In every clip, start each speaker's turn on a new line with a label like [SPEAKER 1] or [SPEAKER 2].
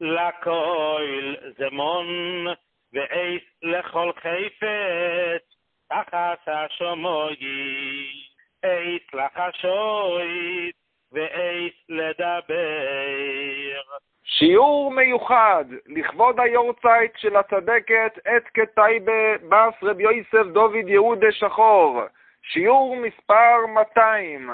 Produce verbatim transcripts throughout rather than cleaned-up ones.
[SPEAKER 1] לכל זמון ואיס לכל חפץ תחת השמיים איס לחשוש ואיס לדבר.
[SPEAKER 2] שיעור מיוחד לכבוד היורצייט של הצדקת אתקה טייבה בס רב יוסף דוד יהודה שחור, שיעור מספר מאתיים.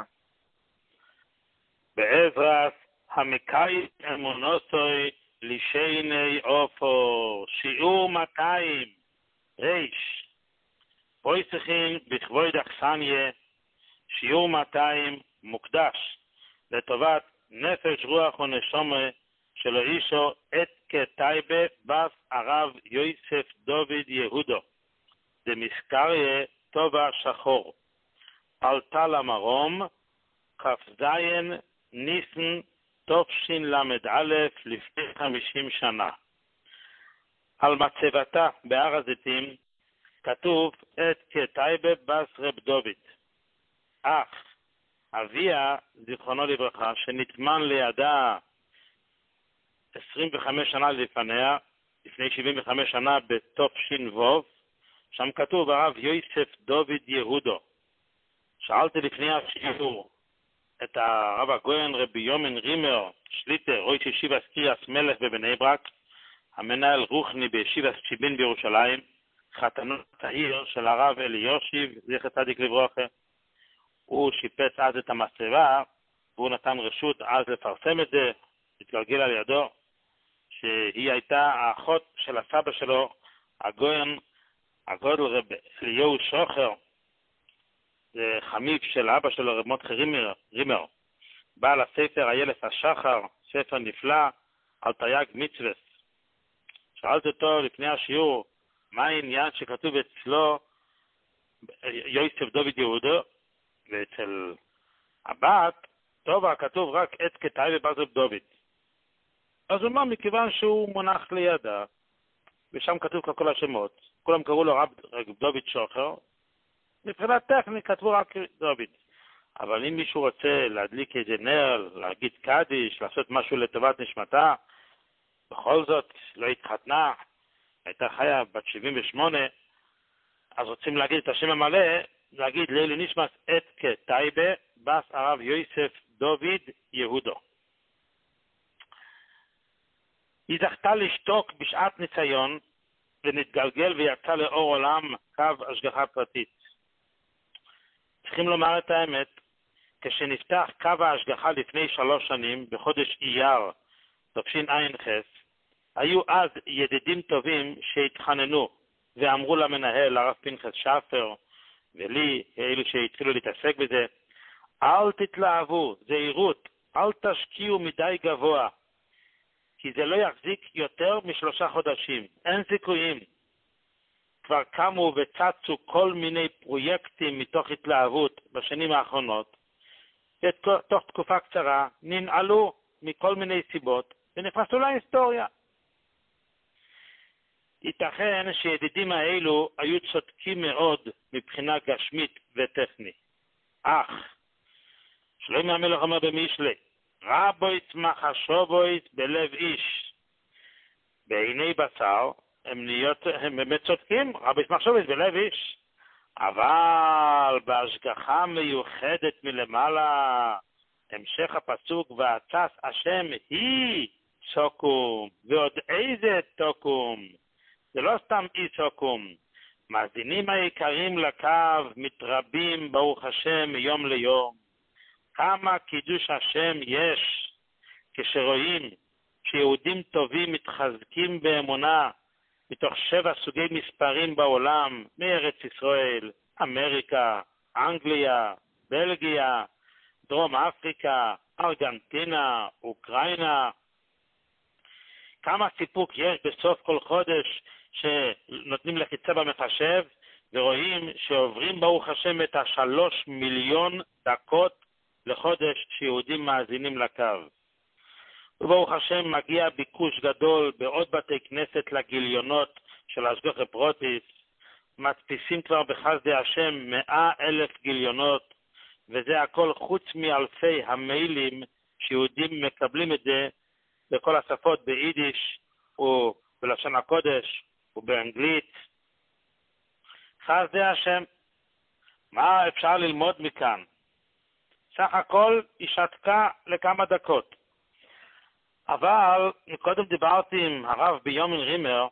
[SPEAKER 1] בעזרת המקיים אמונוסוי לשני אופו, שיעור מאתיים. ריש פויסחים בכבוד אכסניה, שיעור מאתיים מוקדש לטובת נפש רוח ונשמה של אישו אתקה טייבה בס הרב יוסף דוד יהודו דמזכריה טובה שחור, עלתה למרום כ"ז ניסן תשל"א לפני חמישים שנה. על מצבתה בהר הזיתים כתוב אתקה טייבה בס רב דוד. אך אביה זיכרונו לברכה שנטמן לידה עשרים וחמש שנה לפניה, לפני שבעים וחמש שנה בתש"ו, שם כתוב הרב יוסף דוד יהודו. שאלתי לפני השיעור את הרב הגויין רבי יומן רימר שליטה ראש ישיבת קריית מלך בבני ברק, המנהל רוחני בישיבת שיבין בירושלים, חתנו העיר של הרב אליושיב זכר צדיק לברכה. הוא שיפץ אז את המצבה והוא נתן רשות אז לפרסם את זה. התגלגל על ידו שהיא הייתה האחות של הסבא שלו הגויין הגודל רב אליהו שוחר, זה חמיף של אבא שלו רב מותחי רימר, רימר בעל הספר איילת השחר, ספר נפלא על תרי"ג מצוות. שאלתי אותו לפני השיעור מה העניין שכתוב אצלו יוסף דוד יהודו ואצל הבת טובה כתוב רק אתקה טייבה בס רב דוד. אז הוא אמר מכיוון שהוא מונח לידה ושם כתוב כל השמות, כולם קראו לו רב דוד שוחר, מבחינת טכנית כתבו רק דוד. אבל אם מישהו רוצה להדליק איזה נר, להגיד קדיש, לעשות משהו לטובת נשמתה, בכל זאת לא התחתנה, הייתה חיה בת שבעים ושמונה, אז רוצים להגיד את השם המלא, להגיד לילי נשמת אתקה טייבה בס הרב יוסף דוד יהודו. היא זכתה לשתוק בשעת ניסיון ונתגלגל ויצא לאור עולם קו השגחה פרטית. צריכים לומר את האמת, כשנפתח קו ההשגחה לפני שלוש שנים בחודש אייר תשע"ח, היו אז ידידים טובים שהתחננו ואמרו למנהל הרב פנחס שפר ולי, אלו שהתחילו להתעסק בזה, אל תתלהבו, זהירות, אל תשקיעו מדי גבוה, כי זה לא יחזיק יותר משלושה חודשים, אין סיכויים. כבר קמו וצצו כל מיני פרויקטים מתוך התלהבות בשנים האחרונות, ותוך תקופה קצרה ננעלו מכל מיני סיבות ונכנסו להיסטוריה. ייתכן שידידים האלו היו צודקים מאוד מבחינה גשמית וטכנית. אך, שלמה המלך אומר במשלי, רבויץ מחשובויץ בלב איש. בעיני בשר הם, נהיות, הם באמת צודקים, רבויץ מחשובויץ בלב איש. אבל בהשגחה מיוחדת מלמעלה, המשך הפסוק ועצס השם היא סוקום, ועוד איזה תוקום. זה לא סתם אי סוקום. מאזינים העיקרים לקו מתרבים ברוך השם מיום ליום. כמה קידוש השם יש כשרואים שיהודים טובים מתחזקים באמונה מתוך שבע סוגי מספרים בעולם, מארץ ישראל, אמריקה, אנגליה, בלגיה, דרום אפריקה, ארגנטינה, אוקראינה. כמה סיפוק יש בסוף כל חודש שנותנים לחיצה במחשב ורואים שעוברים ברוך השם את השלוש מיליון דקות לחודש שיהודים מאזינים לקו. וברוך השם מגיע ביקוש גדול בעוד בתי כנסת לגיליונות של השגחה פרוטיס, מדפיסים כבר בחסדי השם מאה אלף גיליונות, וזה הכל חוץ מאלפי המיילים שיהודים מקבלים את זה בכל השפות, ביידיש ובלשון הקודש ובאנגלית. חסדי השם. מה אפשר ללמוד מכאן? סך הכל היא שתקה לכמה דקות. אבל קודם דיברתי עם הרב ביומין רימר,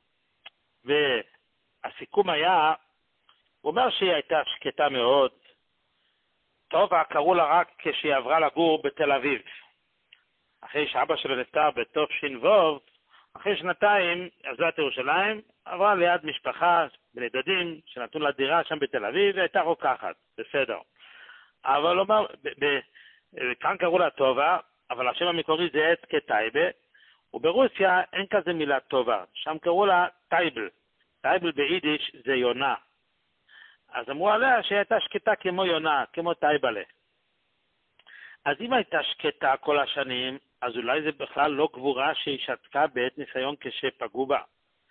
[SPEAKER 1] והסיכום היה, הוא אומר שהיא הייתה שקטה מאוד. טובה קראו לה רק כשהיא עברה לגור בתל אביב. אחרי שאבא שלו נפטר בתוף שינבוב, אחרי שנתיים עזבה את ירושלים, עברה ליד משפחה, בני דודים, שנתנו לה דירה שם בתל אביב, והייתה רוקחת, בסדר. אבל הוא אומר, כאן קראו לה טובה, אבל השם המקורי זה עץ כטייבה, וברוסיה אין כזה מילה טובה, שם קראו לה טייבל. טייבל ביידיש זה יונה. אז אמרו עליה שהיא הייתה שקטה כמו יונה, כמו טייבלה. אז אם הייתה שקטה כל השנים, אז אולי זה בכלל לא גבורה שהיא שתקה בעת ניסיון כשפגעו בה.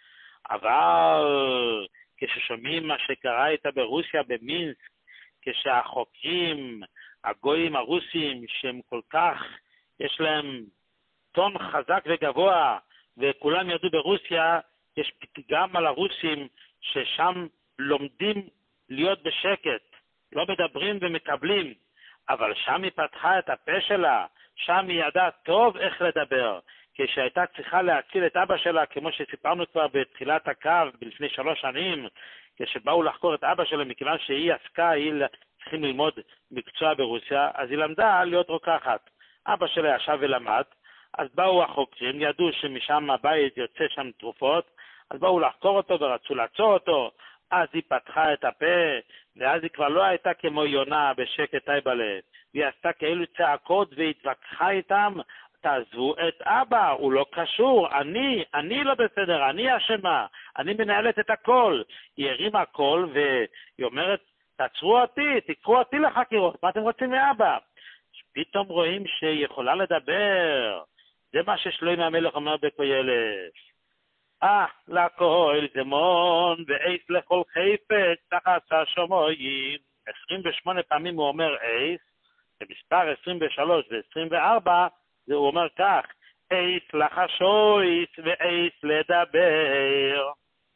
[SPEAKER 1] אבל כששומעים מה שקרה איתה ברוסיה, במינסק, כשהחוקרים, הגויים הרוסים, שהם כל כך, יש להם טון חזק וגבוה, וכולם ידעו ברוסיה, יש פתגם על הרוסים ששם לומדים להיות בשקט, לא מדברים ומקבלים, אבל שם היא פתחה את הפה שלה, שם היא ידעה טוב איך לדבר, כשהייתה צריכה להציל את אבא שלה, כמו שסיפרנו כבר בתחילת הקו, לפני שלוש שנים, כשבאו לחקור את אבא שלה, מכיוון שהיא עסקה, היא צריכים ללמוד מקצוע ברוסיה, אז היא למדה להיות רוקחת. אבא שלה ישב ולמד, אז באו החוקרים, ידעו שמשם הבית יוצא שם תרופות, אז באו לחקור אותו ורצו לעצור אותו, אז היא פתחה את הפה, ואז היא כבר לא הייתה כמו יונה בשקט טייבלה, והיא עשתה כאילו צעקות והתווכחה איתם, תעזבו את אבא, הוא לא קשור, אני, אני לא בסדר, אני אשמה, אני מנהלת את הכל. היא הרימה הכל והיא אומרת, תעצרו אותי, תקחו אותי לחקירות, מה אתם רוצים מאבא? פתאום רואים שהיא יכולה לדבר, זה מה ששלוים המלך אומר בקהלת. אה, לכל זמון ואיס לכל חפץ תחת השמיים. עשרים ושמונה פעמים הוא אומר איס, במספר עשרים ושלוש ו-עשרים וארבע הוא אומר כך, איס לחשויס ואיס לדבר.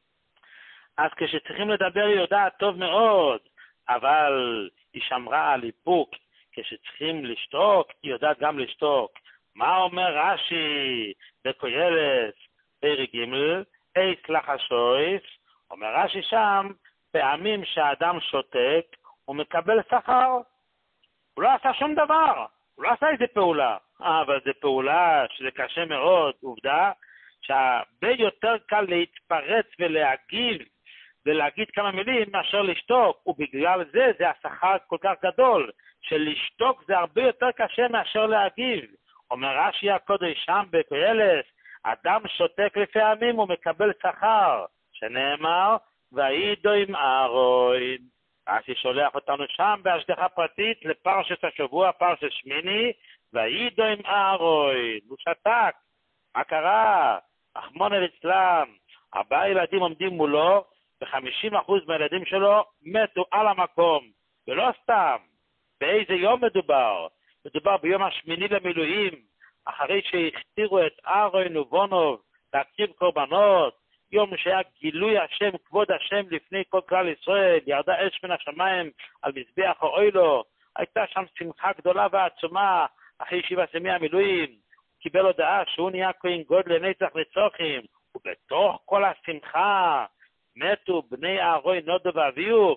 [SPEAKER 1] אז כשצריכים לדבר היא יודעת טוב מאוד, אבל היא שמרה על איפוק. כשצריכים לשתוק היא יודעת גם לשתוק. מה אומר רש"י בקהלת פרק ג' איס לחשויס? אומר רש"י שם, פעמים שהאדם שותק הוא מקבל שכר. הוא לא עשה שום דבר, הוא לא עשה איזה פעולה, אבל זו פעולה שזה קשה מאוד. עובדה שהרבה יותר קל להתפרץ ולהגיב ולהגיד כמה מילים מאשר לשתוק, ובגלל זה זה השכר כל כך גדול, שלשתוק זה הרבה יותר קשה מאשר להגיב. אומר רש"י הקודש שם בקהלת, אדם שותק לפעמים הוא מקבל שכר, שנאמר וידו עם אהרון. רש"י שולח אותנו שם בהשגחה פרטית לפרשת השבוע, פרשת שמיני, וידו עם אהרון. הוא שתק. מה קרה? רחמנא ליצלן, ארבעה ילדים עומדים מולו, ו-חמישים אחוז מהילדים שלו מתו על המקום. ולא סתם. באיזה יום מדובר? מדובר ביום השמיני למילואים, אחרי שהכתירו את אהרון ובונוב להקריב קורבנות, יום שהיה גילוי השם, כבוד השם לפני כל כלל ישראל, ירדה אש מן השמיים על מזבח האוילו, הייתה שם שמחה גדולה ועצומה, אחרי שבעת ימי המילואים, קיבל הודעה שהוא נהיה כהן גדול לנצח נצחים, ובתוך כל השמחה מתו בני אהרון נודו ואביהו,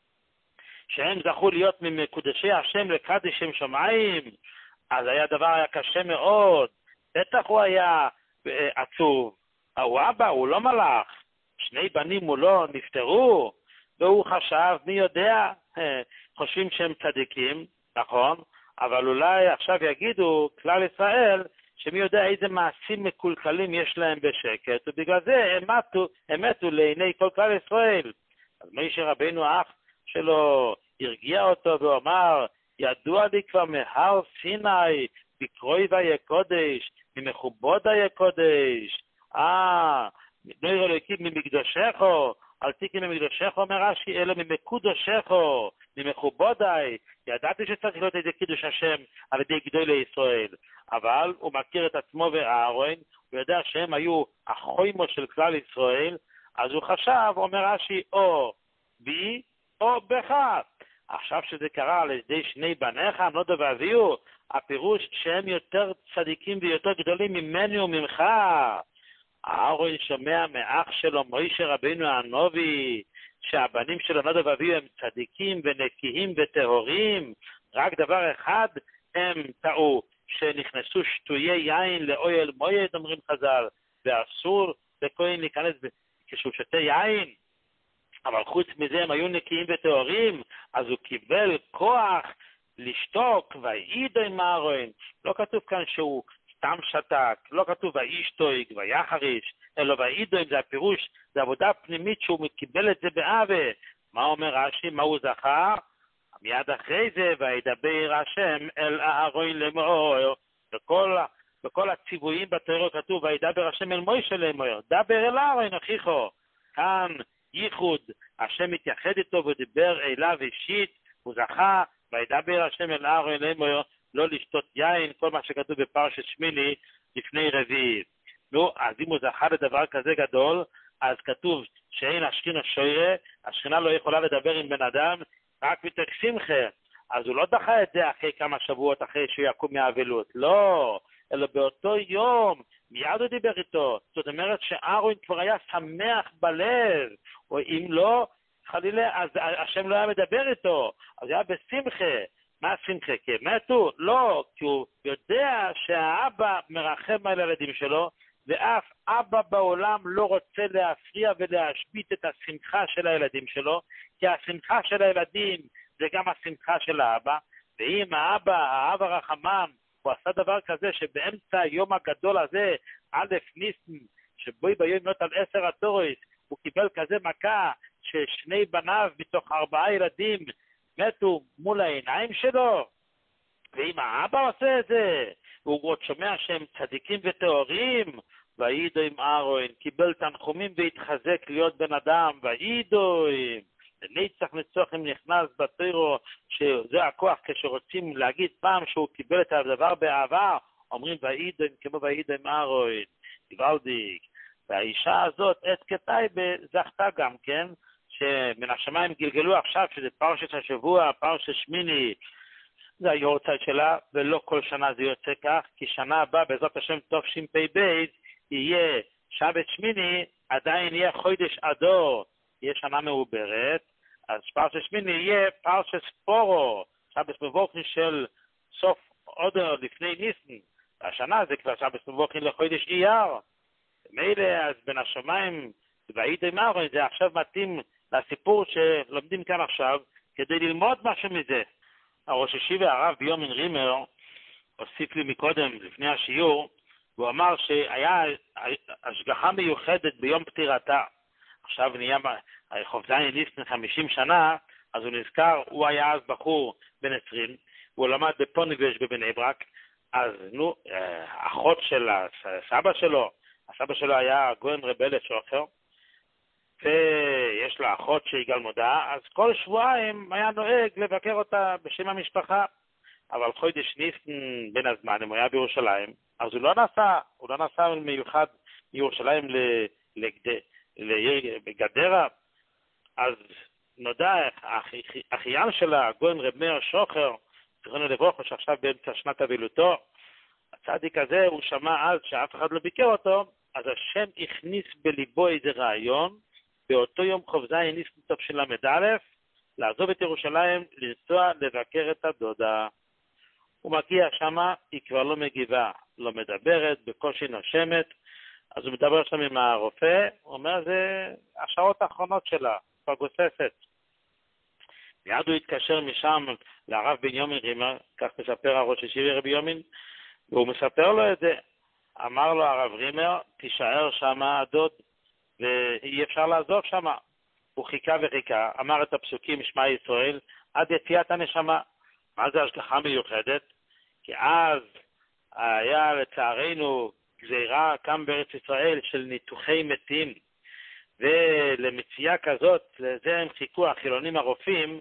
[SPEAKER 1] שהם זכו להיות ממקודשי השם לקדש שם שמיים. אז היה דבר היה קשה מאוד, בטח הוא היה עצוב. הוא אבא, הוא לא מלאך, שני בנים מולו נפטרו, והוא חשב, מי יודע, חושבים שהם צדיקים, נכון, אבל אולי עכשיו יגידו כלל ישראל, שמי יודע איזה מעשים מקולקלים יש להם בשקט, ובגלל זה הם מתו, הם מתו לעיני כל כלל ישראל. אז משה רבינו האח שלו הרגיע אותו ואומר, ידוע לי כבר מהר סיני, בקרוי ויה קודש, ממחובוד היה קודש, אה, נויר אלוהיקים ממקדושךו, אל תיקי ממקדושךו, אומר רש"י, אלא ממקודושךו, ממכובודיי, ידעתי שצריך להיות איזה קידוש השם על ידי גדולי ישראל, אבל הוא מכיר את עצמו ואהרון, הוא יודע שהם היו החוימו של כלל ישראל, אז הוא חשב, אומר רש"י, או בי או בך. עכשיו שזה קרה על ידי שני בניך, נודו ואביהו, הפירוש שהם יותר צדיקים ויותר גדולים ממני וממך. אהרון שומע מאח שלו מוישה רבינו הנובי, שהבנים שלו נודו ואביהו הם צדיקים ונקיים וטהורים, רק דבר אחד הם טעו, שנכנסו שטויי יין לאוהל מועד, אומרים חז"ל, ואסור לכהן להיכנס כשהוא שותה יין, אבל חוץ מזה הם היו נקיים וטהורים, אז הוא קיבל כוח לשתוק, וידו עם אהרון. לא כתוב כאן שהוא סתם שתק, לא כתוב וישתוק ויחריש, אלא וידו, זה הפירוש, זה עבודה פנימית שהוא קיבל את זה באהבה. מה אומר רש"י, מה הוא זכר? מיד אחרי זה, וידבר השם אל אהרון לאמור, בכל, בכל הציוויים בתורה כתוב, וידבר השם אל מוישה לאמור, דבר אל אהרון אחיכו. כאן ייחוד, השם מתייחד איתו ודיבר אליו אישית, הוא זכה, וידבר השם אל אהרון לאמור, לא לשתות יין, כל מה שכתוב בפרשת שמיני לפני רביעי. נו, אז אם הוא זכה לדבר כזה גדול, אז כתוב שאין השכינה שוירה, השכינה לא יכולה לדבר עם בן אדם, רק מתוך שמחה. אז הוא לא דחה את זה אחרי כמה שבועות, אחרי שהוא יקום מהאבלות. לא, אלא באותו יום, מיד הוא דיבר איתו. זאת אומרת שאהרון כבר היה שמח בלב, או אם לא, חלילה, אז השם לא היה מדבר איתו. אז היה בשמחה. מה שמחה? כי מתו? לא, כי הוא יודע שהאבא מרחם על הילדים שלו, ואף אבא בעולם לא רוצה להפריע ולהשבית את השמחה של הילדים שלו, כי השמחה של הילדים זה גם השמחה של האבא, ואם האבא, האבא רחמן, הוא עשה דבר כזה שבאמצע היום הגדול הזה, א' ניסן, שבוי ביום נות על עשר התורות, הוא קיבל כזה מכה ששני בניו מתוך ארבעה ילדים מתו מול העיניים שלו, ואם האבא עושה את זה, והוא עוד שומע שהם צדיקים וטהורים, וידו עם אהרון, קיבל תנחומים והתחזק להיות בן אדם, וידו עם, לנצח נצח אם נכנס בתורה, שזה הכוח כשרוצים להגיד פעם שהוא קיבל את הדבר באהבה, אומרים וידו עם כמו וידו עם אהרון, גוואלדיק. והאישה הזאת, עת כטייבה, זכתה גם כן, שמן השמיים גלגלו עכשיו, שזה פרשת השבוע, פרשת שמיני, זה היורצייט שלה, ולא כל שנה זה יוצא כך, כי שנה הבאה, בעזרת השם תשפ"ב, יהיה שבת שמיני, עדיין יהיה חודש אדור, יהיה שנה מעוברת, אז פרשת שמיני יהיה פרשת ספורו, שבת מבוקר של סוף עוד לפני ניסן, השנה זה כבר שבת מבוקר לחודש אייר, מילא אז בין השמיים, וידו עם אהרון, זה עכשיו מתאים לסיפור שלומדים כאן עכשיו, כדי ללמוד משהו מזה. הראש ישיבה הרב ביומין רימר הוסיף לי מקודם, לפני השיעור, והוא אמר שהיה השגחה מיוחדת ביום פטירתה. עכשיו נהיה חופזיין ניסן חמישים שנה, אז הוא נזכר, הוא היה אז בחור בן עשרים, והוא למד בפוניגש בבני ברק, אז נו, אחות של הסבא שלו, הסבא שלו היה גויין רבלת שוחר, ויש לה אחות שהיא גלמודה, אז כל שבועיים היה נוהג לבקר אותה בשם המשפחה, אבל חודש ניסן בין הזמן, הוא היה בירושלים, אז הוא לא נסע, הוא לא נסע מיוחד מירושלים לגדרה, אז נודע, אחיין שלה, גויין רב מאיר שוחר, זכרונו לברכה, שעכשיו באמצע שנת אבילותו, הצדיק הזה, הוא שמע אז שאף אחד לא ביקר אותו, אז השם הכניס בליבו איזה רעיון, באותו יום חופזיין ניסן תשל"א, לעזוב את ירושלים, לנסוע לבקר את הדודה. הוא מגיע שמה, היא כבר לא מגיבה, לא מדברת, בקושי נושמת, אז הוא מדבר שם עם הרופא, הוא אומר, זה השעות האחרונות שלה, כבר גוססת. מיד הוא התקשר משם לרב בנימין רימר, כך מספר הראש ישיבה רבי יומין, והוא מספר לו את זה. אמר לו הרב רימר, תישאר שמה הדוד, ואי אפשר לעזוב שמה. הוא חיכה וחיכה, אמר את הפסוקים שמע ישראל, עד יציאת הנשמה. מה זה השגחה מיוחדת? כי אז היה לצערנו גזירה כאן בארץ ישראל של ניתוחי מתים, ולמציאה כזאת, לזה הם חיכו החילונים הרופאים,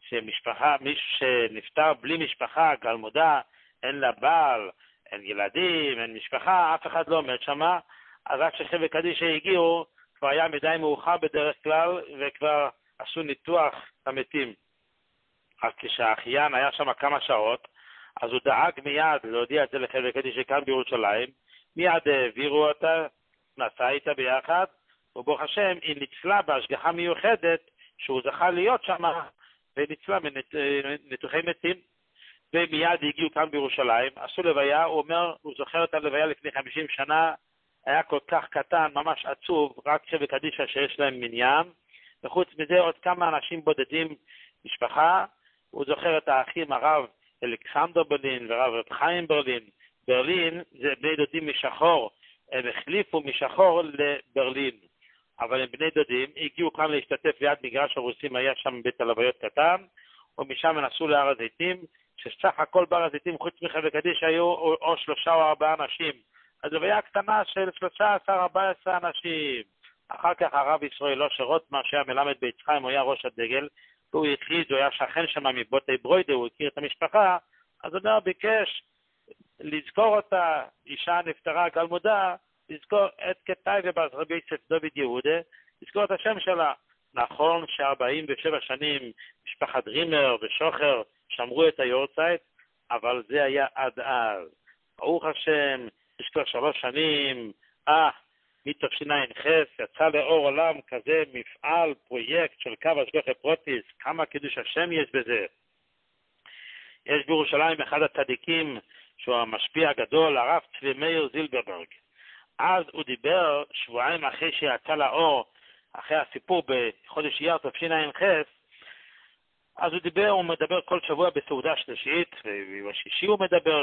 [SPEAKER 1] שמשפחה, מישהו שנפטר בלי משפחה, גלמודה, אין לה בעל, אין ילדים, אין משפחה, אף אחד לא מת שמה, אז רק שחב"ד קדישא הגיעו, כבר היה מדי מאוחר בדרך כלל, וכבר עשו ניתוח המתים. אז כשהאחיין היה שם כמה שעות, אז הוא דאג מיד להודיע את זה לחב"ד קדישא כאן בירושלים, מיד העבירו אותה, נסע איתה ביחד, וברוך השם היא ניצלה בהשגחה מיוחדת, שהוא זכה להיות שם, וניצלה מניתוחי מתים, ומיד הגיעו כאן בירושלים, עשו לוויה, הוא אומר, הוא זוכר את הלוויה לפני חמישים שנה, היה כל כך קטן, ממש עצוב, רק חב"ד קדישא שיש להם מניין, וחוץ מזה עוד כמה אנשים בודדים, משפחה, הוא זוכר את האחים הרב אלכסנדר ברלין ורב רב חיים ברלין, ברלין זה בני דודים משחור, הם החליפו משחור לברלין, אבל הם בני דודים, הגיעו כאן להשתתף ליד מגרש הרוסים, היה שם בית הלוויות קטן, ומשם נסעו להר הזיתים, שסך הכל בהר הזיתים חוץ מחב"ד קדישא היו או, או שלושה או ארבעה אנשים, אז לוויה קטנה של שלושה עשר ארבע עשרה אנשים. אחר כך הרב ישראל אושר רוטמן, שהיה מלמד בית חיים, הוא היה ראש הדגל, והוא הכריז, הוא היה שכן שם מבוטי ברוידה, הוא הכיר את המשפחה, אז הוא אומר, ביקש לזכור אותה, אישה נפטרה גלמודה, לזכור את כטייבה בת רבי יוסף דוד יהודה, לזכור את השם שלה. נכון ש-ארבעים ושבע שנים משפחת רימר ושוחר שמרו את היורצייט, אבל זה היה עד אז. ברוך השם, יש כבר שלוש שנים, אה, מתשע"ח יצא לאור עולם כזה מפעל, פרויקט של קו השגחה פרוטיס, כמה קידוש השם יש בזה. יש בירושלים אחד הצדיקים, שהוא המשפיע הגדול, הרב צבי מאיר זילברברג. אז הוא דיבר שבועיים אחרי שיצא לאור, אחרי הסיפור בחודש אייר תשע"ח, אז הוא דיבר, הוא מדבר כל שבוע בסעודה שלישית, ובשישי הוא מדבר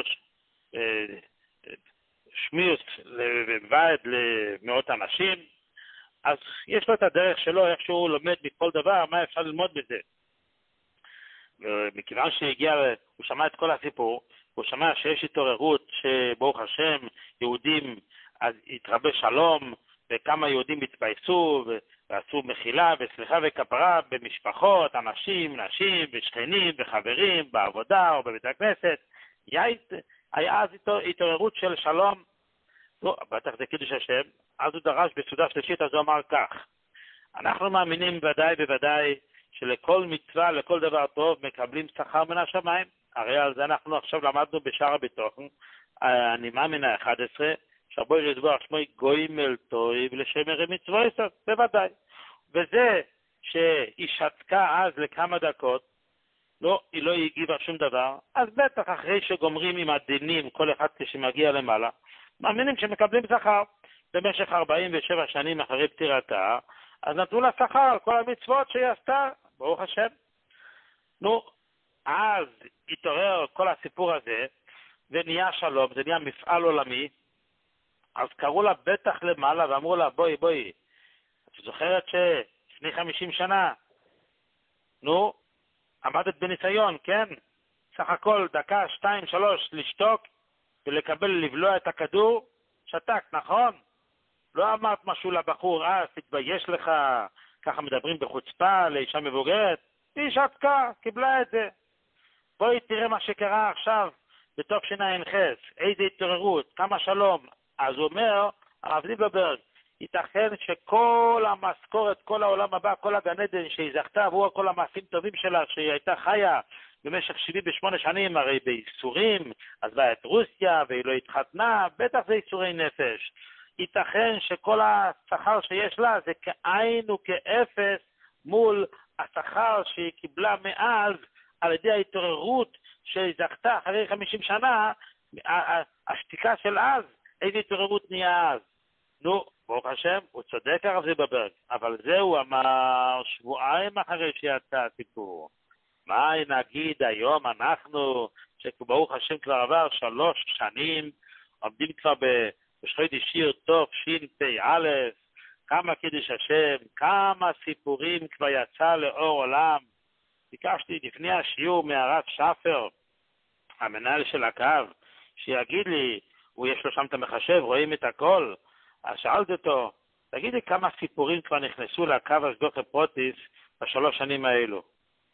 [SPEAKER 1] שמיוס ועד למאות אנשים, אז יש לו את הדרך שלו, איך שהוא לומד מכל דבר, מה אפשר ללמוד בזה. ומכיוון שהגיע, הוא שמע את כל הסיפור, הוא שמע שיש התעוררות, שברוך השם, יהודים, אז התרבה שלום, וכמה יהודים התפייסו, ועשו מחילה וסליחה וכפרה במשפחות, אנשים, נשים, ושכנים, וחברים, בעבודה או בבית הכנסת. היה אז התעוררות של שלום, לא, בטח זה קידוש השם, אז הוא דרש בסעודה שלישית, אז הוא אמר כך, אנחנו מאמינים ודאי בוודאי, שלכל מצווה, לכל דבר טוב, מקבלים שכר מן השמיים. הרי על זה אנחנו עכשיו למדנו בשער הביטחון, אני מאמין ה-אחד עשר, שבו ירדבו שמוי גוימל טוב לשמר מצוות, בוודאי. וזה שהיא שתקה אז לכמה דקות, לא, היא לא הגיבה שום דבר, אז בטח אחרי שגומרים עם הדינים, כל אחד כשמגיע למעלה, מאמינים שמקבלים שכר. במשך ארבעים ושבע שנים אחרי פטירתה, אז נתנו לה שכר על כל המצוות שהיא עשתה, ברוך השם. נו, אז התעורר כל הסיפור הזה, ונהיה שלום, זה נהיה מפעל עולמי, אז קראו לה בטח למעלה, ואמרו לה, בואי, בואי, את זוכרת שלפני חמישים שנה, נו, עמדת בניסיון, כן? סך הכל דקה, שתיים, שלוש, לשתוק, ולקבל, לבלוע את הכדור, שתק, נכון? לא אמרת משהו לבחור, אה, תתבייש לך, ככה מדברים בחוצפה לאישה מבוגרת, היא שתקה, קיבלה את זה. בואי תראה מה שקרה עכשיו, בתשע"ח, איזה התעוררות, כמה שלום. אז הוא אומר, הרב זילברברג, ייתכן שכל המשכורת, כל העולם הבא, כל הגן עדן שהיא זכתה, עבור כל המעשים טובים שלה, שהיא הייתה חיה במשך שבעים ושמונה שנים, הרי בייסורים, אז באה את רוסיה, והיא לא התחתנה, בטח זה ייסורי נפש. ייתכן שכל השכר שיש לה זה כעין וכאפס מול השכר שהיא קיבלה מאז על ידי ההתעוררות שהיא זכתה אחרי חמישים שנה, השתיקה של אז, איזה התעוררות נהיה אז. נו, ברוך השם, הוא צודק הרב זילברברג, אבל זה הוא אמר שבועיים אחרי שיצא הסיפור. מה נגיד היום אנחנו, שברוך השם כבר עבר שלוש שנים, עומדים כבר ב... בחודש שיר טוב, שין פי א', כמה קידוש השם, כמה סיפורים כבר יצא לאור עולם. ביקשתי לפני השיעור מהרב שפר, המנהל של הקו, שיגיד לי, הוא יש לו שם את המחשב, רואים את הכל. אז שאלתי אותו, תגיד לי כמה סיפורים כבר נכנסו לקו השגחה פרוטיס בשלוש שנים האלו.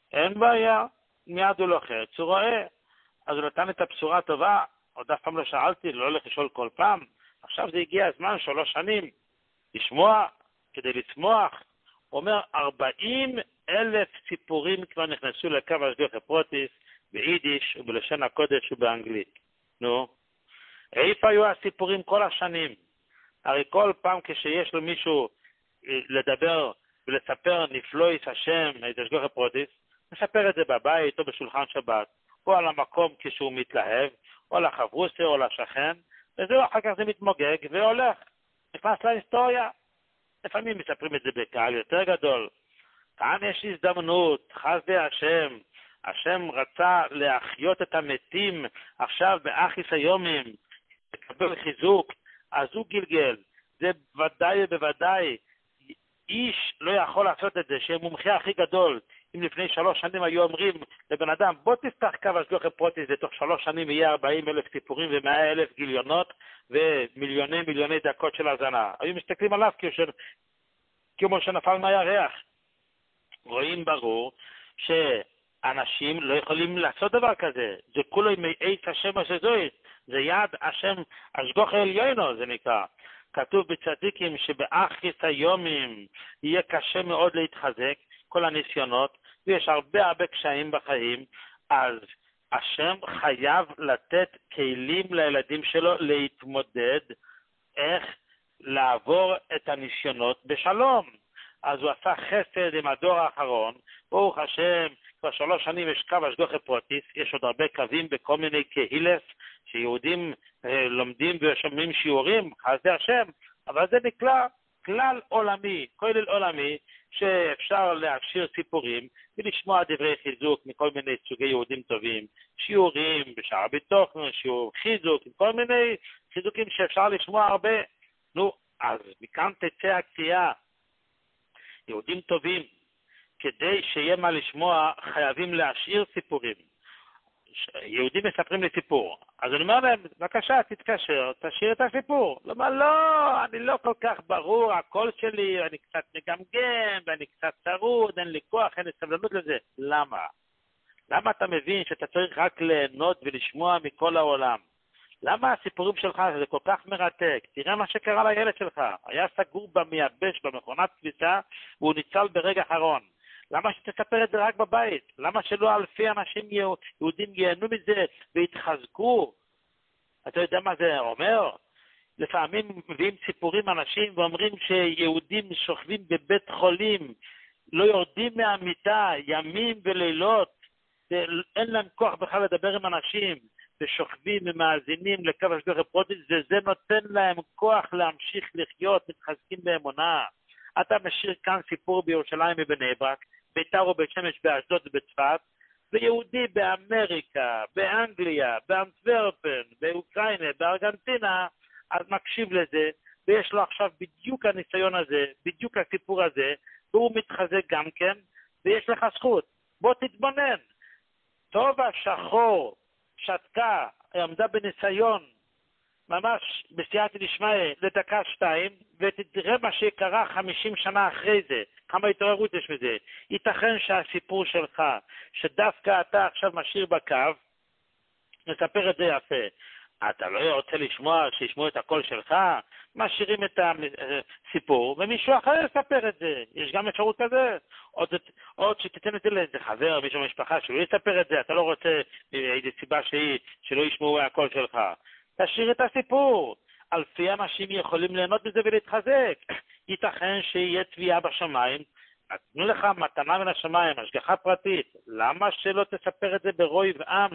[SPEAKER 1] אין בעיה, מיד הוא לוחץ, הוא רואה. אז הוא נתן את הבשורה הטובה, עוד אף פעם לא שאלתי, לא הולך לשאול כל פעם. עכשיו זה הגיע הזמן, שלוש שנים, לשמוע, כדי לצמוח. הוא אומר, ארבעים אלף סיפורים כבר נכנסו לקו השגחה פרוטיס, ביידיש ובלשון הקודש ובאנגלית. נו, איפה היו הסיפורים כל השנים? הרי כל פעם כשיש לו מישהו לדבר ולספר נפלויס השם, את השגחה פרוטיס, מספר את זה בבית או בשולחן שבת, או על המקום כשהוא מתלהב, או לחברוסה או לשכן, וזהו, אחר כך זה מתמוגג והולך, נכנס להיסטוריה. לפעמים מספרים את זה בקהל יותר גדול. כאן יש הזדמנות, חסדי השם, השם רצה להחיות את המתים עכשיו באחיס היומים, לקבל חיזוק, אז הוא גלגל. זה ודאי ובוודאי, איש לא יכול לעשות את זה, שמומחה הכי גדול. אם לפני שלוש שנים היו אומרים לבן אדם, בוא תפתח קו השגחה פרוטיס, ותוך שלוש שנים יהיה ארבעים אלף סיפורים ומאה אלף גיליונות ומיליוני מיליוני דקות של הזנה. היו מסתכלים עליו כמו שנפל מהירח. רואים ברור שאנשים לא יכולים לעשות דבר כזה. זה כולו מעץ השם השזוית, זה יד השם השגחה עליונו, זה נקרא. כתוב בצדיקים שבאחיס היומים יהיה קשה מאוד להתחזק, כל הניסיונות, ויש הרבה הרבה קשיים בחיים, אז השם חייב לתת כלים לילדים שלו להתמודד איך לעבור את הניסיונות בשלום. אז הוא עשה חסד עם הדור האחרון, ברוך השם, כבר שלוש שנים יש קו השגחה פרוטיס, יש עוד הרבה קווים בכל מיני קהילס, שיהודים אה, לומדים ושומעים שיעורים, חסדי השם, אבל זה נקרא כלל עולמי, כולל עולמי, שאפשר להשאיר סיפורים ולשמוע דברי חיזוק מכל מיני סוגי יהודים טובים, שיעורים בשער בתוכן, שיעור חיזוק, כל מיני חיזוקים שאפשר לשמוע הרבה. נו, אז מכאן תצא הקריאה. יהודים טובים, כדי שיהיה מה לשמוע, חייבים להשאיר סיפורים. יהודים מספרים לי סיפור, אז אני אומר להם, בבקשה, תתקשר, תשאיר את הסיפור. לא, לא, אני לא כל כך ברור, הקול שלי, אני קצת מגמגם, ואני קצת צרוד, אין לי כוח, אין לי סבלנות לזה. למה? למה אתה מבין שאתה צריך רק ליהנות ולשמוע מכל העולם? למה הסיפורים שלך זה כל כך מרתק? תראה מה שקרה לילד שלך, היה סגור במייבש, במכונת כביסה, והוא ניצל ברגע האחרון. למה שתספר את זה רק בבית? למה שלא אלפי אנשים יהודים ייהנו מזה והתחזקו? אתה יודע מה זה אומר? לפעמים מביאים סיפורים אנשים ואומרים שיהודים שוכבים בבית חולים, לא יורדים מהמיטה, ימים ולילות, אין להם כוח בכלל לדבר עם אנשים, ושוכבים ומאזינים לקו השגחה פרוטיס, וזה נותן להם כוח להמשיך לחיות, מתחזקים באמונה. אתה משאיר כאן סיפור בירושלים ובבני ברק, ביתר ובית שמש באשדוד ובצפת, ויהודי באמריקה, באנגליה, באנטוורפן, באוקראינה, בארגנטינה, אז מקשיב לזה, ויש לו עכשיו בדיוק הניסיון הזה, בדיוק הסיפור הזה, והוא מתחזק גם כן, ויש לך זכות. בוא תתבונן. טוב השחור, שתקה, עמדה בניסיון, ממש בסייעתא דשמיא לדקה שתיים, ותראה מה שקרה חמישים שנה אחרי זה, כמה התעוררות יש בזה. ייתכן שהסיפור שלך, שדווקא אתה עכשיו משאיר בקו, נספר את זה יפה. אתה לא רוצה לשמוע, שישמעו את הקול שלך, משאירים את הסיפור, ומישהו אחר יספר את זה. יש גם אפשרות כזה. עוד, עוד שתתן את זה לאיזה חבר, מישהו משפחה, שהוא יספר את זה. אתה לא רוצה איזו סיבה שהיא, שלא ישמעו הקול שלך. תשאיר את הסיפור. אלפי אנשים יכולים ליהנות בזה ולהתחזק. ייתכן שיהיה תביעה בשמיים, נתנו לך מתנה מן השמיים, השגחה פרטית. למה שלא תספר את זה ברוי ועם?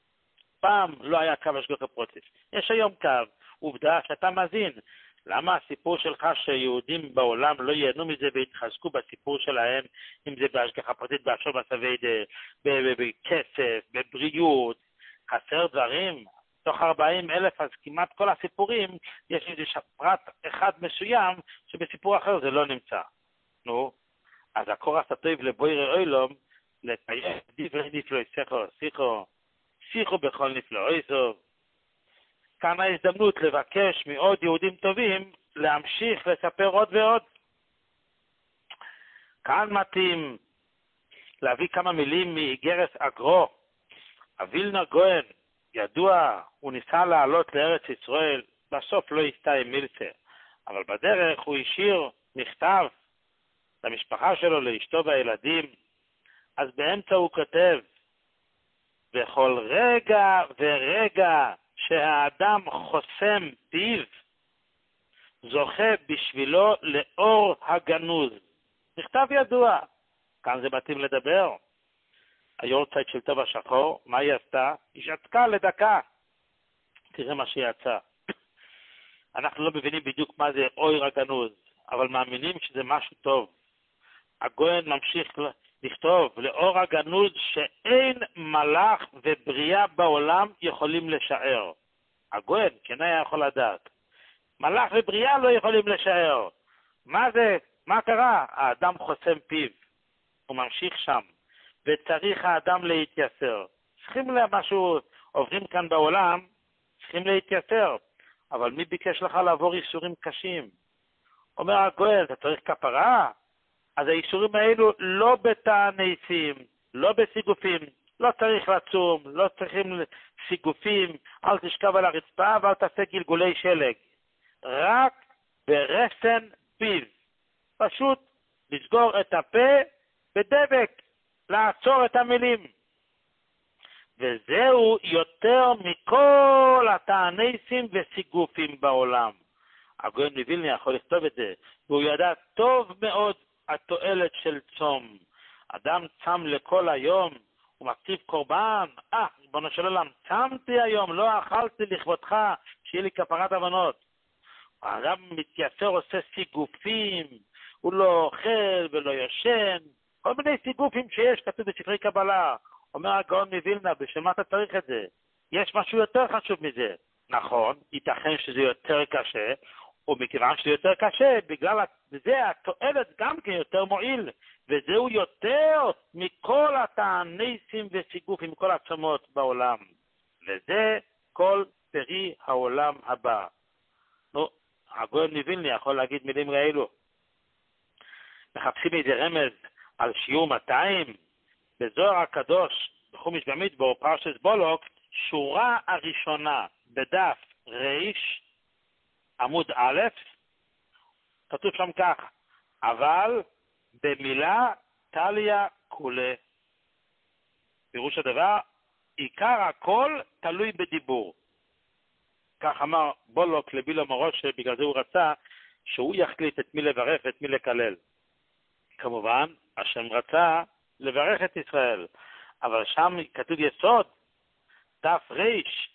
[SPEAKER 1] פעם לא היה קו השגחה פרוטיס. יש היום קו, עובדה שאתה מזין. למה הסיפור שלך שיהודים בעולם לא ייהנו מזה והתחזקו בסיפור שלהם, אם זה בהשגחה פרטית, באשור בסווידה, בכסף, בבריאות, חסר דברים? תוך ארבעים אלף, אז כמעט כל הסיפורים, יש איזה פרט אחד מסוים, שבסיפור אחר זה לא נמצא. נו, אז הקורס הטוב לבוירי אוילום, לקיים דברי נפלאי שיחו, שיחו, שיחו בכל נפלאי איזו. כאן ההזדמנות לבקש מעוד יהודים טובים, להמשיך לספר עוד ועוד. כאן מתאים להביא כמה מילים מאיגרס אגרו. אבילנר גויין, ידוע, הוא ניסה לעלות לארץ ישראל, בסוף לא הסתיים מילצה, אבל בדרך הוא השאיר מכתב למשפחה שלו, לאשתו והילדים. אז באמצע הוא כותב, בכל רגע ורגע שהאדם חוסם פיו, זוכה בשבילו לאור הגנוז. מכתב ידוע. כאן זה מתאים לדבר. היורצייט של טוב השחור, מה היא עשתה? היא שתקה לדקה. תראה מה שיצא. אנחנו לא מבינים בדיוק מה זה אור הגנוז, אבל מאמינים שזה משהו טוב. הגויין ממשיך לכתוב, לאור הגנוז שאין מלאך ובריאה בעולם יכולים לשער. הגויין, כן היה יכול לדעת. מלאך ובריאה לא יכולים לשער. מה זה? מה קרה? האדם חוסם פיו. הוא ממשיך שם. וצריך האדם להתייסר. צריכים למשהו, עוברים כאן בעולם, צריכים להתייסר. אבל מי ביקש לך לעבור איסורים קשים? אומר הגויין, אתה צריך כפרה? אז האיסורים האלו לא בתעניסים, לא בסיגופים. לא צריך לצום, לא צריכים סיגופים, אל תשכב על הרצפה ואל תעשה גלגולי שלג. רק ברסן פיו. פשוט לסגור את הפה בדבק, לעצור את המילים. וזהו יותר מכל התעניסים וסיגופים בעולם. הגויין מווילנה יכול לכתוב את זה, והוא ידע טוב מאוד התועלת של צום. אדם צם לכל היום, הוא מקריב קורבן, אה, ריבונו של עולם, צמתי היום, לא אכלתי לכבודך, שיהיה לי כפרת הבנות. האדם מתייסר, עושה סיגופים, הוא לא אוכל ולא ישן, כל מיני סיגופים שיש, כתוב בספרי קבלה. אומר הגאון מווילנה, בשביל מה אתה צריך את זה? יש משהו יותר חשוב מזה. נכון, ייתכן שזה יותר קשה, ומכיוון שזה יותר קשה, בגלל זה התועלת גם כן יותר מועיל, וזהו יותר מכל התעניסים וסיגופים, מכל הצומות בעולם. וזה כל פרי העולם הבא. נו, הגאון מווילנה יכול להגיד מילים כאלו. מחפשים איזה רמז על שיעור מאתיים, בזוהר הקדוש, בחומש במדבר, פרשת בולוק, שורה הראשונה בדף ריש, עמוד א', כתוב שם כך, אבל במילה תליה כולה. פירוש הדבר, עיקר הכל תלוי בדיבור. כך אמר בולוק לבילו מראש, בגלל זה הוא רצה שהוא יחליט את מי לברך ואת מי לקלל. כמובן, השם רצה לברך את ישראל, אבל שם כתוב יסוד, דף ריש,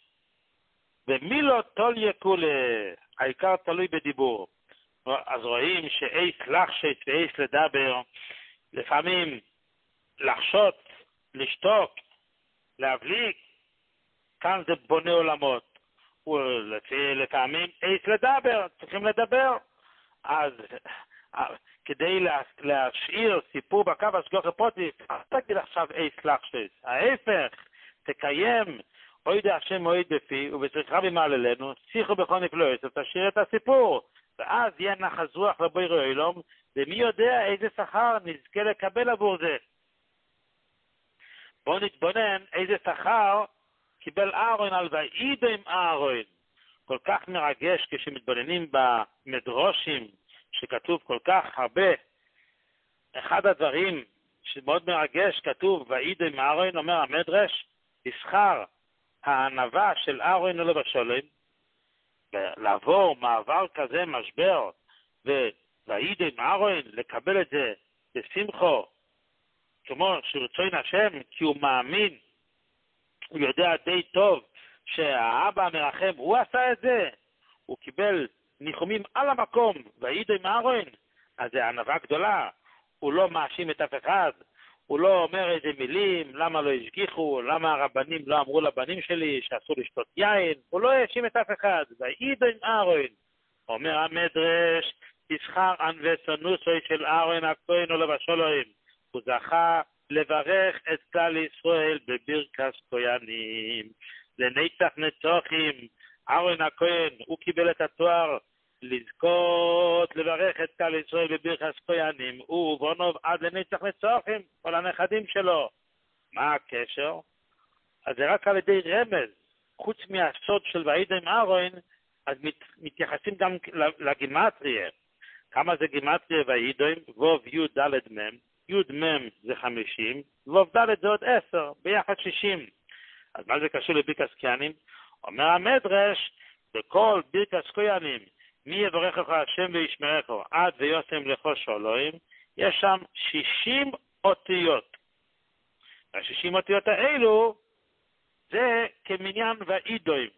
[SPEAKER 1] ומילו תוליה כולה, העיקר תלוי בדיבור. אז רואים שאיס לחשת ואיס לדבר, לפעמים לחשות, לשתוק, להבליק, כאן זה בונה עולמות. לפעמים איס לדבר, צריכים לדבר. אז כדי להשאיר סיפור בקו השגוח הפרוטיס, אל תגיד עכשיו איס לחשת. ההפך, תקיים, אוי דה השם מועיד בפי, ובצריכה במעללנו, שיחו בכל נפלאות, תשאיר את הסיפור. ואז יהיה נחת רוח לבורא עולם, ומי יודע איזה שכר נזכה לקבל עבור זה. בואו נתבונן איזה שכר קיבל אהרון על ועידו עם אהרון. כל כך מרגש כשמתבוננים במדרושים, שכתוב כל כך הרבה. אחד הדברים שמאוד מרגש כתוב, ועידו עם אהרון, אומר המדרש, ישכר הענבה של אהרון ולא בשולם, לעבור מעבר כזה משבר, והעידו עם אהרון, לקבל את זה בשמחו, כמו שרצוי השם, כי הוא מאמין, הוא יודע די טוב, שהאבא המרחם, הוא עשה את זה, הוא קיבל ניחומים על המקום, והעידו עם אהרון, אז זה ענווה גדולה, הוא לא מאשים את אף אחד, הוא לא אומר איזה מילים, למה לא השגיחו, למה הרבנים לא אמרו לבנים שלי שאסור לשתות יין, הוא לא האשים את אף אחד, והעידו עם אהרון, אומר המדרש, ישכר אנבסונוסוי של אהרון הכהן עליו השלום, הוא זכה לברך את כלל ישראל בברכת כהנים, לנצח נצחים. אהרון הכהן, הוא קיבל את התואר לזכות לברך את כלל ישראל בברכת כהנים, ובונוב עד לנצח נצחים, כל הנכדים שלו. מה הקשר? אז זה רק על ידי רמז, חוץ מהסוד של וידם אהרון, אז מת, מתייחסים גם לגימטריה. כמה זה גימטריה וידם? ווב י' ד' מ', י' מ' זה חמישים, ווב ד' זה עוד עשר, ביחד שישים. אז מה זה קשור לברכת כהנים? אומר המדרש, בכל ברכת כהנים, מי יברך לך השם וישמרך עד ויוסם לך שלום, יש שם שישים אותיות. השישים אותיות האלו זה כמניין ואידוים.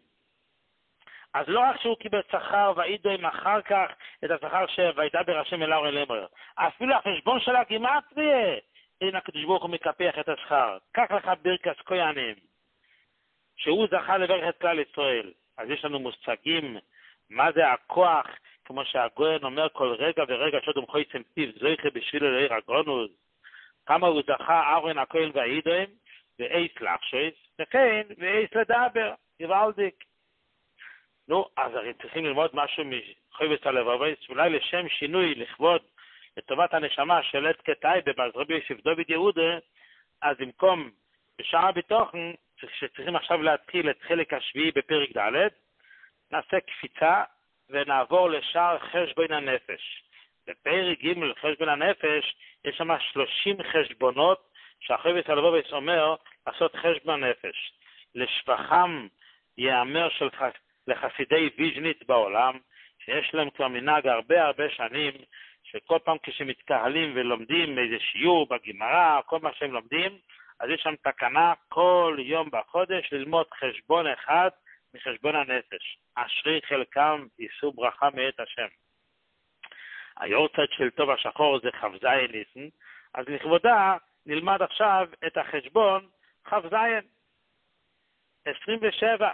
[SPEAKER 1] אז לא רק שהוא קיבל שכר ואידוים אחר כך את השכר שוידבר השם אל אהרון לאמור, אפילו החשבון של הגימטריה אין הקדוש ברוך הוא מקפח את השכר. קח לך ברכת כהנים שהוא זכה לברך את כלל ישראל. אז יש לנו מושגים מה זה הכוח, כמו שהגויין אומר כל רגע ורגע שודום חויצם פיו זויכה בשביל אלוהי רגונוז, כמה הוא זכה אהרון הכהן והאידוים ואייס לחשויס, וכן ואייס לדבר, יבלדיק. נו, אז הרי צריכים ללמוד משהו מחויבס הלבובס, אולי לשם שינוי, לכבוד, לטובת הנשמה של עד כטייבה, בעז רבי יוסף דוד יהודה, אז במקום בשעה הביטוחן, שצריכים עכשיו להתחיל את חלק השביעי בפרק ד', נעשה קפיצה ונעבור לשער חשבון הנפש. בפרק ג' חשבון הנפש, יש שם שלושים חשבונות, שהחויבס הלבובס אומר לעשות חשבון הנפש. לשבחם יאמר של לחסידי ויז'ניץ בעולם, שיש להם כבר מנהג הרבה הרבה שנים, שכל פעם כשמתקהלים ולומדים איזה שיעור בגמרא, כל מה שהם לומדים, אז יש שם תקנה כל יום בחודש ללמוד חשבון אחד מחשבון הנפש. אשרי חלקם יישאו ברכה מאת השם. היורצייט של טוב השחור זה חבזיין ניסן, אז לכבודה נלמד עכשיו את החשבון חבזיין עשרים ושבע,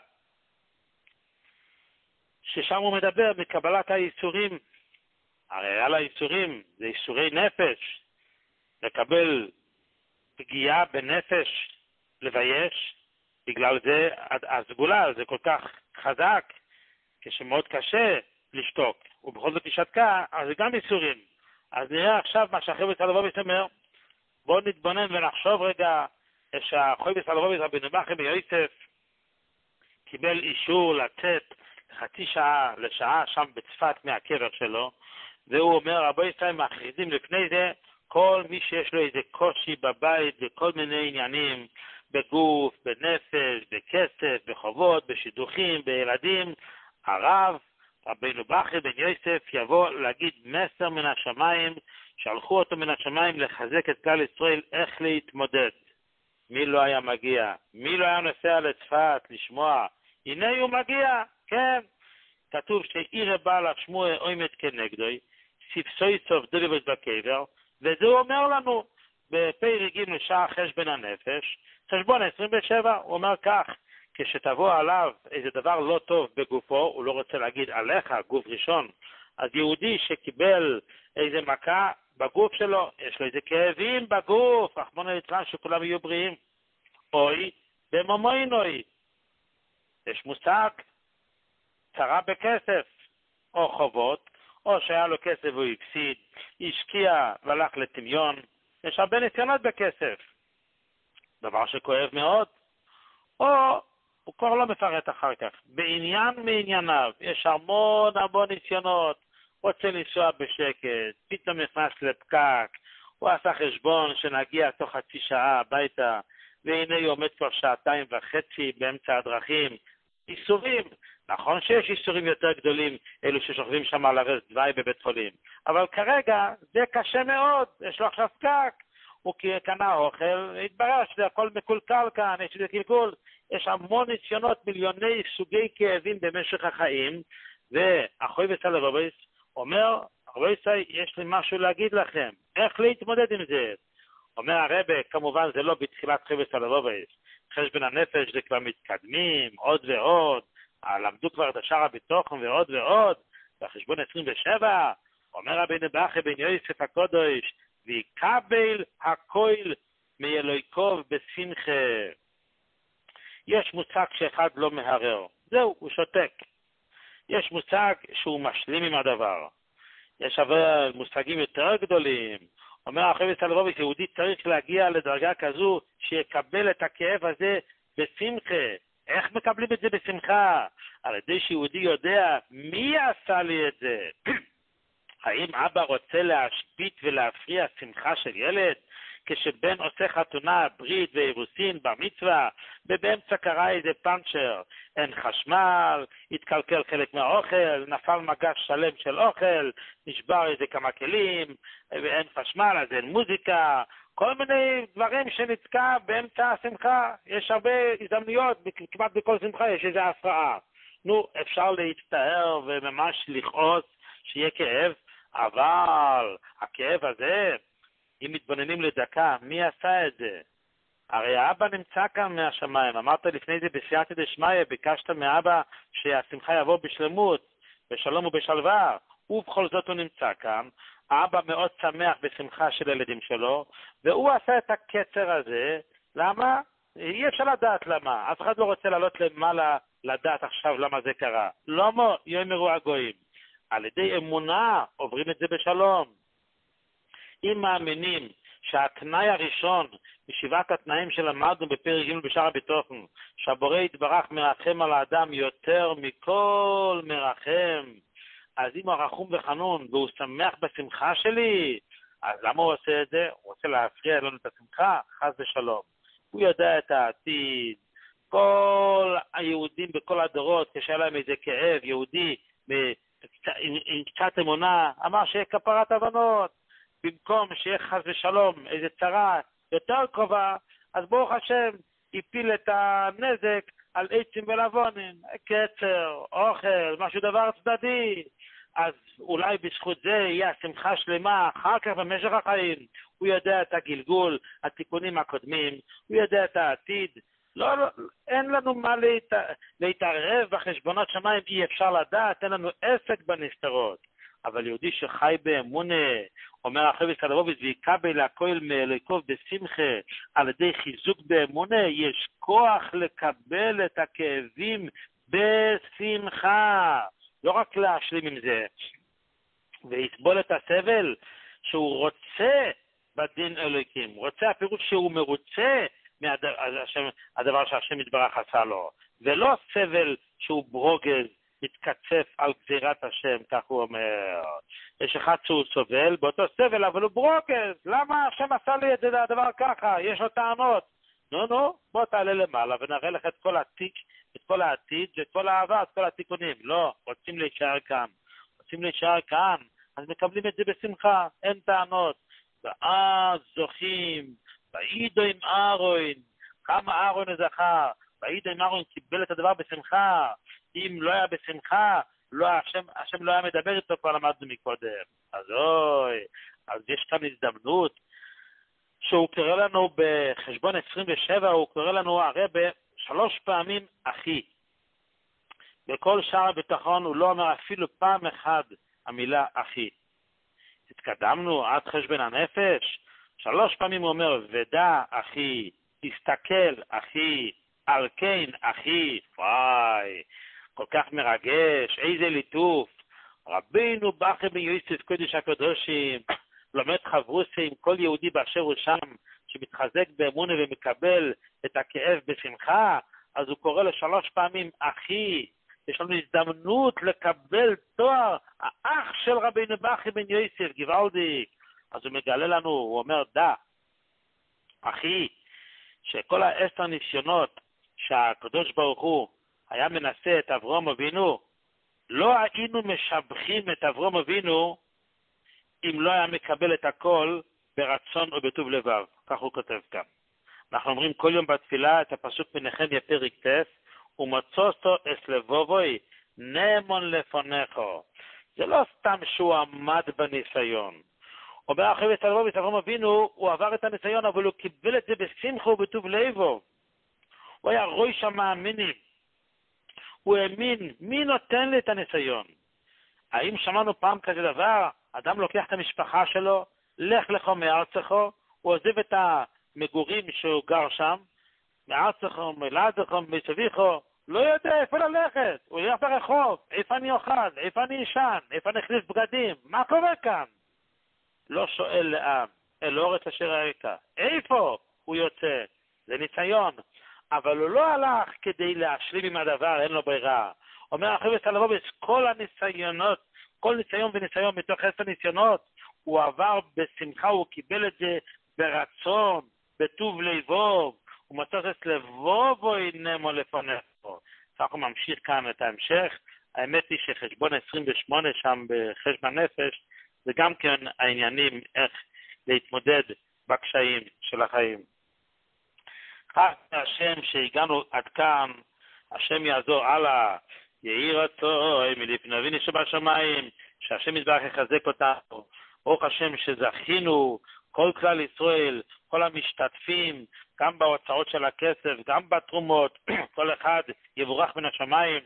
[SPEAKER 1] ששם הוא מדבר בקבלת האיסורים. הרי על האיסורים זה איסורי נפש, לקבל פגיעה בנפש, לבייש, בגלל זה הסגולה זה כל כך חזק, כשמאוד קשה לשתוק, ובכל זאת היא שתקה, אז זה גם איסורים. אז נראה עכשיו מה שהחויבס הלבובס אומר, בואו נתבונן ונחשוב רגע, שהחויבס הלבובס רבי נבחי ביוסף קיבל אישור לצאת חצי שעה לשעה שם בצפת מהקבר שלו, והוא אומר, רבו ישראל מכריזים לפני זה, כל מי שיש לו איזה קושי בבית, וכל מיני עניינים, בגוף, בנפש, בכסף, בחובות, בשידוכים, בילדים, הרב, רבינו בכי בן יוסף יבוא להגיד מסר מן השמיים, שלחו אותו מן השמיים לחזק את כלל ישראל איך להתמודד. מי לא היה מגיע? מי לא היה נוסע לצפת לשמוע? הנה הוא מגיע, כן. כתוב שעיר בעל השמוע עומד כנגדוי, ספסוי סוף דליבוס בקבר, וזה הוא אומר לנו בפרק ג' שעה חשבון הנפש, חשבון עשרים ושבע, הוא אומר כך, כשתבוא עליו איזה דבר לא טוב בגופו, הוא לא רוצה להגיד עליך, גוף ראשון, אז יהודי שקיבל איזה מכה בגוף שלו, יש לו איזה כאבים בגוף, רחמנא ליצלן שכולם יהיו בריאים, אוי, במומוינוי, יש מושג, צרה בכסף, או חובות, או שהיה לו כסף והוא הפסיד, השקיע והלך לטמיון, יש הרבה ניסיונות בכסף, דבר שכואב מאוד, או הוא כבר לא מפרט אחר כך, בעניין מענייניו, יש המון המון ניסיונות, רוצה לנסוע בשקט, פתאום נכנס לפקק, הוא עשה חשבון שנגיע תוך חצי שעה הביתה, והנה הוא עומד כבר שעתיים וחצי באמצע הדרכים, איסורים, נכון שיש איסורים יותר גדולים, אלו ששוכבים שם על הרס דווי בבית חולים, אבל כרגע זה קשה מאוד, יש לו עכשיו פקק, הוא קנה אוכל, התברר שזה הכל מקולקל כאן, יש לזה קלקול, יש המון ניסיונות, מיליוני סוגי כאבים במשך החיים, והחויבס הלבובס אומר, רבו ישראל, יש לי משהו להגיד לכם, איך להתמודד עם זה? אומר הרבה, כמובן זה לא בתחילת חויבס הלבובס, חשבון הנפש זה כבר מתקדמים, עוד ועוד, למדו כבר את השער הביטוחן ועוד ועוד, בחשבון עשרים ושבע, אומר רבי נבחי בן יוסף הקודש, ויקבל הכל מאלוהיקוב בשמחה. יש מושג שאחד לא מהרר, זהו, הוא שותק. יש מושג שהוא משלים עם הדבר. יש אבל מושגים יותר גדולים. אומר החבר סלבוביץ', יהודי צריך להגיע לדרגה כזו שיקבל את הכאב הזה בשמחה. איך מקבלים את זה בשמחה? על ידי שיהודי יודע מי עשה לי את זה. האם אבא רוצה להשבית ולהפריע שמחה של ילד? כשבן עושה חתונה, ברית ואירוסין במצווה, ובאמצע קרה איזה פנצ'ר, אין חשמל, התקלקל חלק מהאוכל, נפל מגש שלם של אוכל, נשבר איזה כמה כלים, ואין חשמל, אז אין מוזיקה, כל מיני דברים שנתקע באמצע השמחה. יש הרבה הזדמנויות, כמעט בכל שמחה יש איזו הפרעה. נו, אפשר להצטער וממש לכעוס שיהיה כאב, אבל הכאב הזה, אם מתבוננים לדקה, מי עשה את זה? הרי האבא נמצא כאן מהשמיים. אמרת לפני זה בסייעתא דשמיא, ביקשת מאבא שהשמחה יבוא בשלמות, בשלום ובשלווה, ובכל זאת הוא נמצא כאן. האבא מאוד שמח בשמחה של הילדים שלו, והוא עשה את הקצר הזה. למה? אי אפשר לדעת למה. אף אחד לא רוצה לעלות למעלה לדעת עכשיו למה זה קרה. לא מו, יאמרו הגויים. על ידי אמונה עוברים את זה בשלום. אם מאמינים שהתנאי הראשון משבעת התנאים שלמדנו בפרק ג' בשער הביטחון, שהבורא יתברך מרחם על האדם יותר מכל מרחם, אז אם הוא רחום וחנון והוא שמח בשמחה שלי, אז למה הוא עושה את זה? הוא רוצה להפריע לנו את השמחה? חס ושלום. הוא יודע את העתיד. כל היהודים בכל הדורות, כשהיה להם איזה כאב יהודי עם, עם קצת אמונה, אמר שיהיה כפרת הבנות. במקום שיהיה חס ושלום איזה צרה יותר קרובה, אז ברוך השם הפיל את הנזק על עצים ולבונים, קצר, אוכל, משהו דבר צדדי. אז אולי בזכות זה יהיה שמחה שלמה אחר כך במשך החיים. הוא יודע את הגלגול, התיקונים הקודמים, הוא יודע את העתיד. לא, לא, אין לנו מה להת... להתערב בחשבונות שמיים, אי אפשר לדעת, אין לנו עסק בנסתרות. אבל יהודי שחי באמונה, אומר החבר סלבוביץ', ויקבל הכל מאלוקו בשמחה, על ידי חיזוק באמונה, יש כוח לקבל את הכאבים בשמחה. לא רק להשלים עם זה, ויסבול את הסבל שהוא רוצה בדין אלוקים. רוצה הפירוש שהוא מרוצה מהדבר שהשם יתברך עשה לו, ולא סבל שהוא ברוגז, מתקצף על גזירת השם, כך הוא אומר. יש אחד שהוא סובל באותו סבל, אבל הוא ברוגז. למה השם עשה לי את זה הדבר ככה? יש לו טענות. נו נו, בוא תעלה למעלה ונראה לך את כל התיק, את כל העתיד ואת כל האהבה, את כל התיקונים. לא, רוצים להישאר כאן. רוצים להישאר כאן, אז מקבלים את זה בשמחה, אין טענות. ואז זוכים, בעידו עם אהרון, כמה אהרון זכה, בעידו עם אהרון קיבל את הדבר בשמחה. אם לא היה בשמחה, לא, השם, השם לא היה מדבר איתו, כבר למדנו מקודם. אז אוי, אז יש כאן הזדמנות, שהוא קורא לנו בחשבון עשרים ושבע, הוא קורא לנו הרי בשלוש פעמים אחי. בכל שער הביטחון הוא לא אומר אפילו פעם אחת המילה אחי. התקדמנו עד חשבון הנפש, שלוש פעמים הוא אומר ודע אחי, תסתכל אחי, על כן אחי, וואי, כל כך מרגש, איזה ליטוף. רבינו בכר בן יוסף קודש הקדושים, לומד חברוסי עם כל יהודי באשר הוא שם, שמתחזק באמונה ומקבל את הכאב בשמחה, אז הוא קורא לשלוש פעמים אחי. יש לנו הזדמנות לקבל תואר האח של רבינו בכר בן יוסף, גוואלדיק. אז הוא מגלה לנו, הוא אומר דע אחי, שכל העשר ניסיונות שהקדוש ברוך הוא היה מנסה את אברהם אבינו, לא היינו משבחים את אברהם אבינו אם לא היה מקבל את הכל ברצון או בטוב לבב. כך הוא כותב כאן. אנחנו אומרים כל יום בתפילה את הפסוק מנחמיה פרק ט', ומצאתו אס לבובוי נאמון לפונךו. זה לא סתם שהוא עמד בניסיון. אומר החבר סלבוביץ', אברהם אבינו, הוא עבר את הניסיון, אבל הוא קיבל את זה בשמחה ובטוב לבו. הוא היה ראש המאמינים. הוא האמין, מי נותן לי את הניסיון? האם שמענו פעם כזה דבר? אדם לוקח את המשפחה שלו, לך לך מארצך, הוא עוזב את המגורים שהוא גר שם, מארצך, מלדך, מסביך, לא יודע איפה ללכת, הוא ילך ברחוב, איפה אני אוכל, איפה אני ישן, איפה אני אכניס בגדים, מה קורה כאן? לא שואל לעם, אל אורץ אשר ראית, איפה הוא יוצא? זה ניסיון, אבל הוא לא הלך כדי להשלים עם הדבר, אין לו ברירה. אומר החבר'ה סלבוביץ, כל הניסיונות, כל ניסיון וניסיון מתוך עשר ניסיונות, הוא עבר בשמחה, הוא קיבל את זה ברצון, בטוב ליבו, הוא מצא את לבובו אינמו לפונפו. אנחנו ממשיך כאן את ההמשך. האמת היא שחשבון עשרים ושמונה שם בחשבון נפש, זה גם כן העניינים איך להתמודד בקשיים של החיים. חג השם שהגענו עד כאן, השם יעזור הלאה, יהי רצון מלפני שבשמיים, שהשם יתברך יחזק אותנו. ברוך השם שזכינו, כל כלל ישראל, כל המשתתפים, גם בהוצאות של הכסף, גם בתרומות, כל אחד יבורך מן השמיים.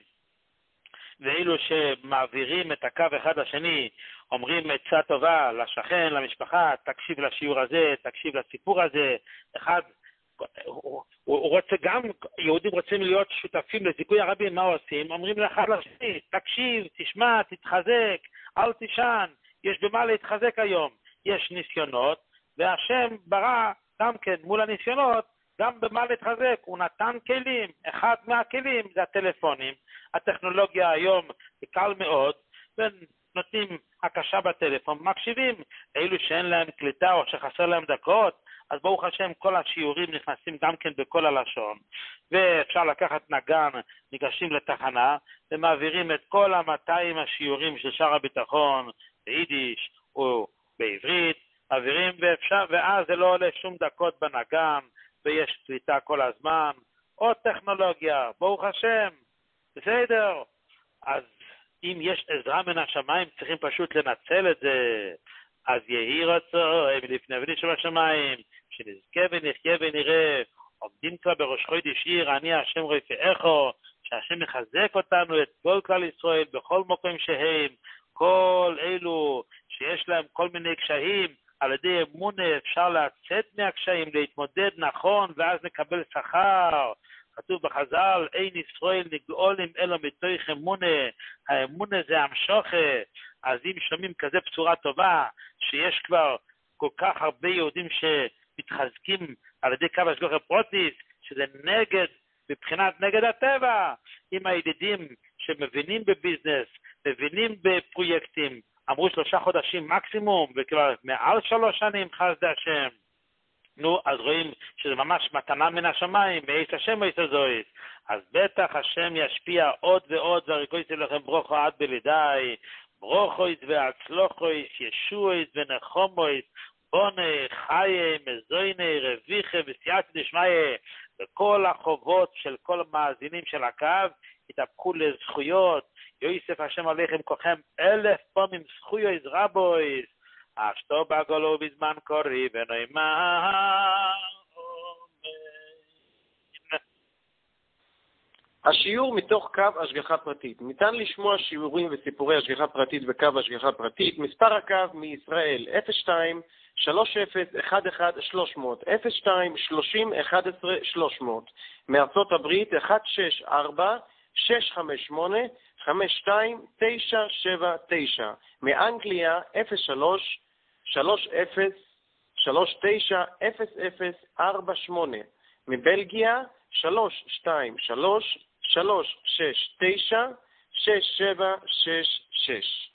[SPEAKER 1] ואילו שמעבירים את הקו אחד לשני, אומרים עצה טובה לשכן, למשפחה, תקשיב לשיעור הזה, תקשיב לסיפור הזה. אחד, הוא, הוא רוצה גם, יהודים רוצים להיות שותפים לזיכוי הרבים, מה עושים? אומרים לאחד לשני, תקשיב, תשמע, תתחזק, אל תישן, יש במה להתחזק היום. יש ניסיונות, והשם ברא גם כן מול הניסיונות, גם במה להתחזק. הוא נתן כלים, אחד מהכלים זה הטלפונים. הטכנולוגיה היום היא קל מאוד, ונותנים הקשה בטלפון, מקשיבים. אילו שאין להם קליטה או שחסר להם דקות, אז ברוך השם כל השיעורים נכנסים גם כן בכל הלשון, ואפשר לקחת נגן, ניגשים לתחנה, ומעבירים את כל ה-מאתיים השיעורים של שר הביטחון, ביידיש או בעברית, מעבירים ואפשר, ואז זה לא עולה שום דקות בנגן, ויש קליטה כל הזמן, עוד טכנולוגיה, ברוך השם, בסדר. אז אם יש עזרה מן השמיים, צריכים פשוט לנצל את זה. אז יהי רצון מלפני שבשמיים, שנזכה ונחיה ונראה, עומדים כבר בראש חודש עיר, אני השם רפאך, שהשם יחזק אותנו, את כל כלל ישראל, בכל מקום שהם, כל אלו שיש להם כל מיני קשיים, על ידי אמונה אפשר לצאת מהקשיים, להתמודד נכון, ואז נקבל שכר. כתוב בחז"ל, אין ישראל נגאולים אלא מתוך אמונה, האמונה זה המשוכה. אז אם שומעים כזה בשורה טובה, שיש כבר כל כך הרבה יהודים שמתחזקים על ידי קו השגחה פרוטיס, שזה נגד, מבחינת נגד הטבע, עם הידידים שמבינים בביזנס, מבינים בפרויקטים, אמרו שלושה חודשים מקסימום, וכבר מעל שלוש שנים חסד השם. נו, אז רואים שזה ממש מתנה מן השמיים, מאיס השם מאיס הזויס. אז בטח השם ישפיע עוד ועוד, והריקויס לכם ברוכו עד בלידי, ברוכויס והצלוחויס, ישועיס ונחומויס, בוני, חיי, מזויני, רוויחה וסייעתא דשמיא, וכל החובות של כל המאזינים של הקו יתהפכו לזכויות, יויסף השם עליכם כוחם אלף פעמים זכויויס רבויס, אשתו בגולו בזמן קורי ונאמר.
[SPEAKER 3] השיעור מתוך קו השגחה פרטית. ניתן לשמוע שיעורים וסיפורי השגחה פרטית בקו השגחה פרטית. מספר הקו מישראל אפס שתיים שלוש אפס אחת אחת שלוש מאות, אפס שתיים שלושים אחת עשרה שלוש מאות. מארצות הברית אחת שש ארבע שש חמש שמונה חמש שתיים תשע שבע תשע. מאנגליה אפס שלוש שלוש אפס שלוש תשע אפס אפס ארבע שמונה. מבלגיה שלוש שתיים שלוש שלוש שש תשע שש שבע שש שש.